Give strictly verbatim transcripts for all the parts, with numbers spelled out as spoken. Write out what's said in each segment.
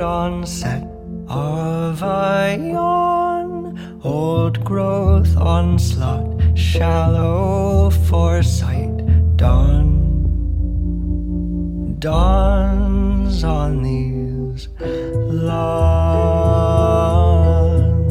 onset of a yawn, old growth onslaught, shallow foresight, dawn dawns on these lawns.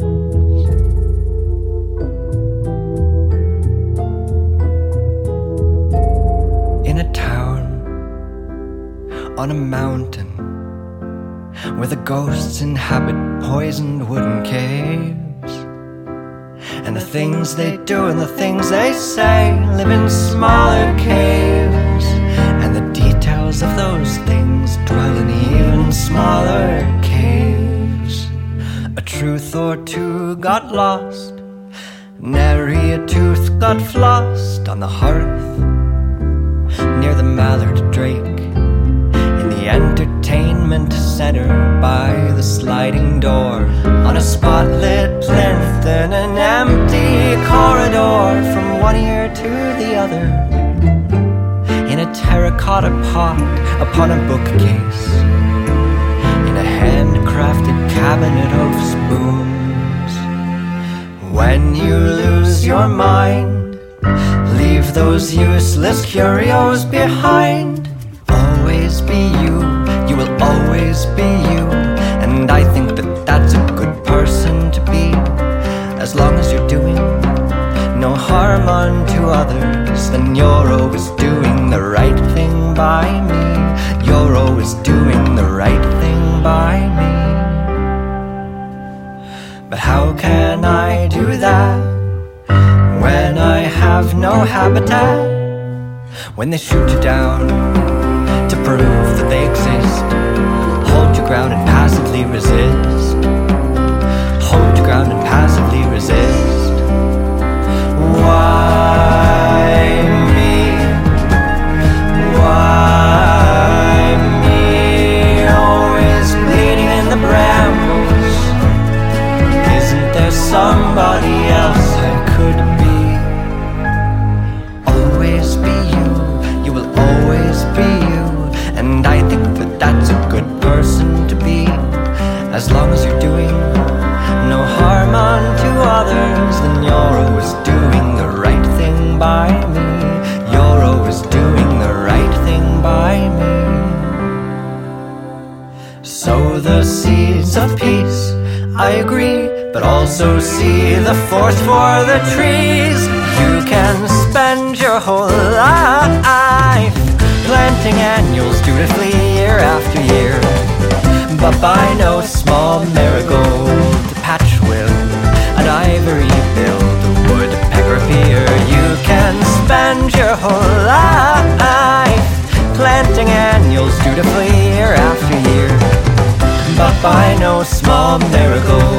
In a town, on a mountain, where the ghosts inhabit poisoned wooden caves, and the things they do and the things they say live in smaller caves, and the details of those things dwell in even smaller caves. A truth or two got lost, nary a tooth got flossed on the hearth near the Mallard Drake, in the entertainment center by the sliding door, on a spotlit plinth in an empty corridor, from one ear to the other, in a terracotta pot upon a bookcase, in a handcrafted cabinet of spoons. When you lose your mind, leave those useless curios behind. Always be you, you will always be you, and I think that that's a good person to be, as long as you're doing no harm unto others. Then you're always doing the right thing by me. You're always doing the right thing by me. But how can I do that when I have no habitat? When they shoot you down to prove that they exist, hold your ground and passively resist. Hold your ground and passively resist. Why me? Why me? Always bleeding in the brambles. Isn't there somebody else I could be? Always be you, you will always be you, and I think that that's a good person to be, as long as you're doing no harm unto others. Then you're always doing the right thing by me. You're always doing the right thing by me. Sow the seeds of peace, I agree, but also see the forest for the trees. You can spend your whole life planting annuals dutifully year after year, but by no small marigold, patchwill, an ivory billed woodpecker peer. You can spend your whole life planting annuals dutifully year after year, but by no small marigold,